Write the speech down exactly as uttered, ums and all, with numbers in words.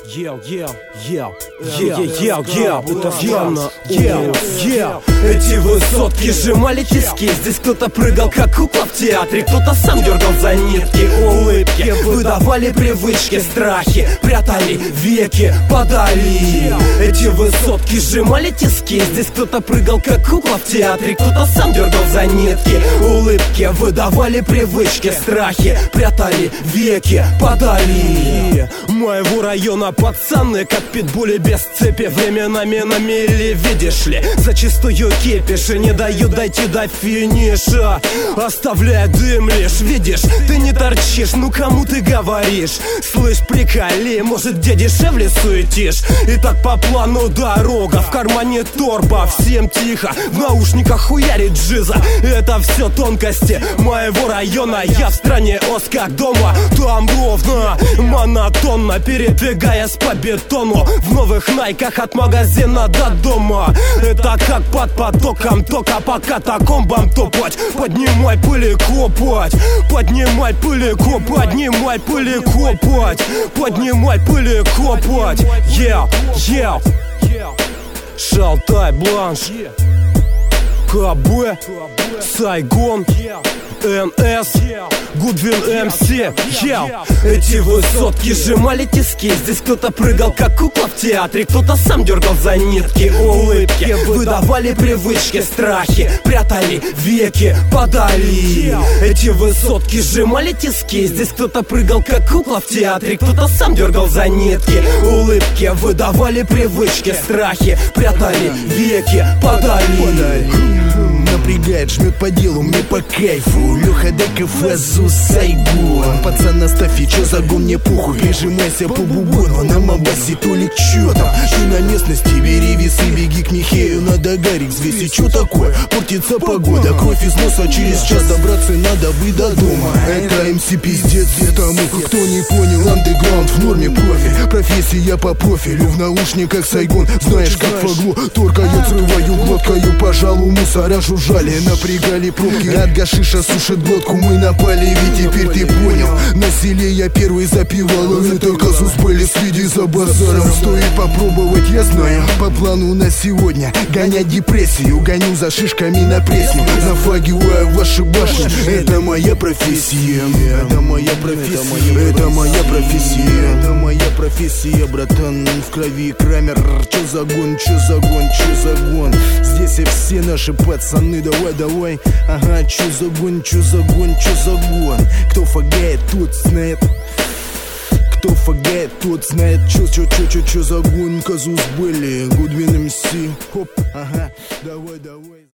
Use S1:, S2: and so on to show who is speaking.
S1: Ел, ел, ел, ел, ел, ел, это странно. Ел, ел. Эти высотки сжимали тиски. Здесь кто-то прыгал, как кукла в театре. Кто-то сам дергал за нитки. Улыбки выдавали привычки, страхи прятали веки подали. Эти высотки сжимали тиски. Здесь кто-то прыгал, как кукла в театре. Кто-то сам дергал за нитки. Улыбки выдавали привычки, страхи прятали веки подали. Моего района пацаны, как питбули без цепи, временами на мели, видишь ли. Зачастую кипишь и не дают дойти до финиша, оставляя дым лишь. Видишь, ты не торчишь, ну кому ты говоришь? Слышь, приколи, может где дешевле суетишь? И так по плану дорога, в кармане торба, всем тихо, в наушниках хуярит джиза. Это все тонкости моего района, я в стране ос как дома. Там ровно, монотонно, передвигаясь по бетону, в новых найках от магазина до дома. Это как под потоком тока, по катакомбам топать. Поднимай пыли, копать. Поднимай пыли, копать. Поднимай пыли, копать. Поднимай пыли, копать. Ел, ел. Шалтай Бланш, КБ, Сайгон, эн эс, Гудвин эм си. Ел. Эти высотки сжимали тиски. Здесь кто-то прыгал, как кукла в театре. Кто-то сам дергал за нитки. Улыбки выдавали привычки, страхи прятали веки подали. Эти высотки сжимали тиски. Здесь кто-то прыгал, как кукла в театре. Кто-то сам дергал за нитки. Улыбки выдавали привычки, страхи прятали веки подали.
S2: Напрягает, жмет по делу, мне по кайфу. Леха ДКФ, Азус, Сайгон. Пацан, оставь, и чё загон, мне похуй. Прижимайся по бубону, на мабасе, Толик, чё там? Ты на местности, бери весы, беги к Михею. Надо гарик взвеси, чё такое? Портится погода, кровь из носа, через час добраться надо бы до дома. Это эм си пиздец, тому, кто не понял, андеграунд в норме профиль. Профессия по профилю, в наушниках Сайгон. Знаешь, как фагло, торкаю, срываю, глоткаю, пожалуй, мусора жужжали. Напрягали пробки, от гашиша сушит глотку. Мы напали, ведь теперь ты понял. На селе я первый запивал, а это казус были, следи за базаром. Стоит попробовать, я знаю. По плану на сегодня гонять депрессию. Гоню за шишками на пресне, нафагиваю ваши башни. Это моя профессия. Это моя профессия. Это моя профессия. Это моя профессия, братан. В крови Крамер. Чё за гон, чё за гон, чё за гон? Здесь и все наши пацаны. Давай, давай, ага, чё за гон, чё за гон, чё за гон? Кто фагает, тот знает. Кто фагает, тот знает. Чё, чё, чё, чё, чё за гон? Казус были, Гудвин эм си. Хоп, ага, давай, давай.